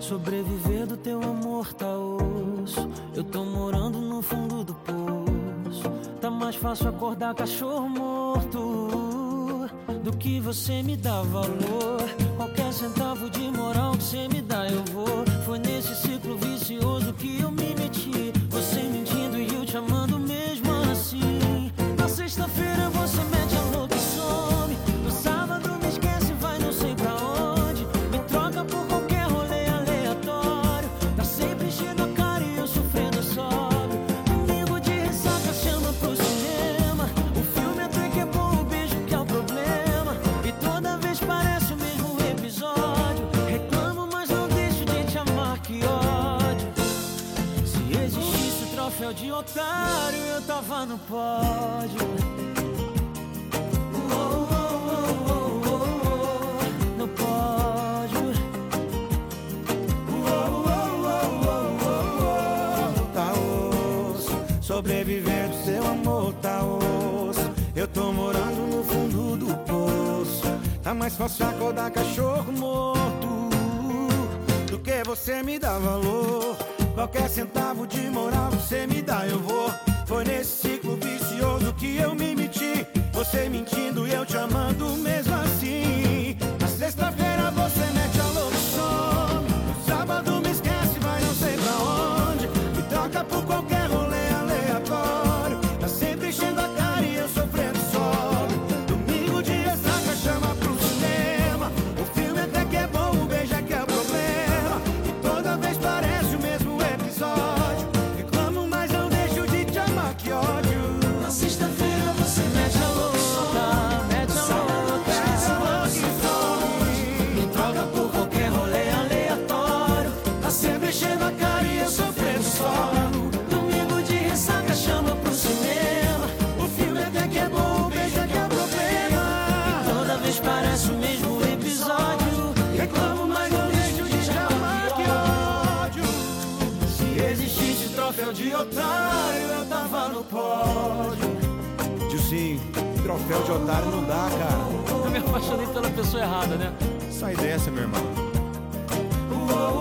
Sobreviver do teu amor tá osso. Eu tô morando no fundo do poço. Tá mais fácil acordar cachorro morto do que você me dá valor. Qualquer centavo de moral que você me dá eu vou. Foi nesse ciclo vicioso que eu me meti. Você mentindo e eu te amando mesmo assim. Na sexta-feira você mete a louca e some. No sábado me esquece, vai não sei pra onde. Me troca por qualquer rolê aleatório. Tá sempre enchendo a cara e eu sofrendo sóbrio. Domingo de ressaca chama pro cinema. O filme até que é bom, o beijo que é o problema. E toda vez parece o mesmo episódio. Reclamo, mas não deixo de te amar, que ódio. Se existisse o troféu de otário, eu tava no pódio. No pódio. Tá osso, sobreviver do seu amor tá osso. Eu tô morando no fundo do poço. Tá mais fácil acordar cachorro morto do que você me dá valor. Qualquer centavo de moral você me dá eu vou. Foi nesse ciclo vicioso que eu me meti. Você mentindo e eu te amando mesmo assim. Na sexta-feira você mete a louca e some. No sábado me esquece, vai não sei pra onde. Me troca por qualquer rolê aleatório. Tá sempre enchendo a cara e eu sofrendo só. Domingo de ressaca chama pro cinema. O filme até que é bom, o beijo é que é o problema. E toda vez parece o mesmo episódio. Reclamo, mas não deixo de te amar, que ódio. Na sexta-feira você mete a louca, mete a louca, esquece e some. Me troca por qualquer rolê aleatório. Tá sempre enchendo a cara e eu sofrendo só. Domingo de ressaca chama pro cinema. O filme até que é bom, o beijo é que é o problema. E toda vez parece o mesmo episódio. Reclamo, mas não deixo de te amar, que ódio. Se existisse troféu de otário, eu tava no pódio. Sim, troféu de otário não dá, cara. Eu me apaixonei pela pessoa errada, né? Sai dessa, meu irmão. Uou,